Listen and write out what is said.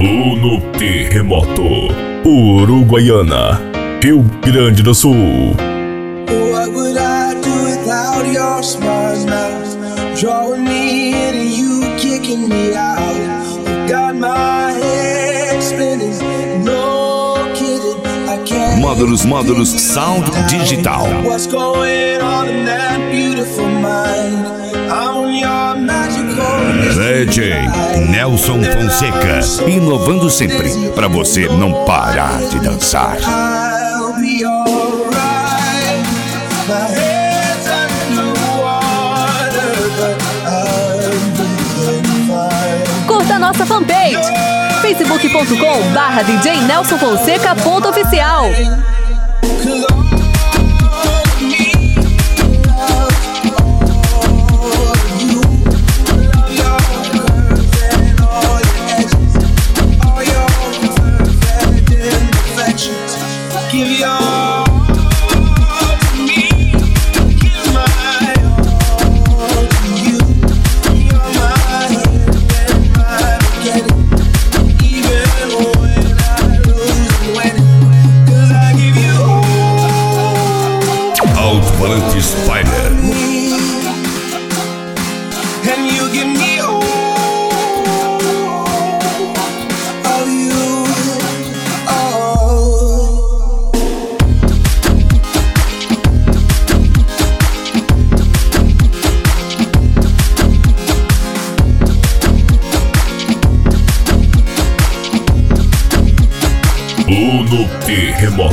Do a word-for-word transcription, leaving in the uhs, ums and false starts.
Uno Terremoto, Uruguaiana, Rio Grande do Sul. What would I do without your smart mouth? Drawing me in and you kicking me out. You got my head spinning, no kidding, I can't. Módulos, módulos, sound digital. What's going on in that beautiful mind? I'm on your magical D J Nelson Fonseca, inovando sempre para você não parar de dançar. I'll be alright. My head's under water, but I'm doing fine. Curta nossa fanpage facebook ponto com barra D J Nelson Fonseca ponto oficial. Alto-falante Spider. And you give me all of you, oh. Uno Terremoto.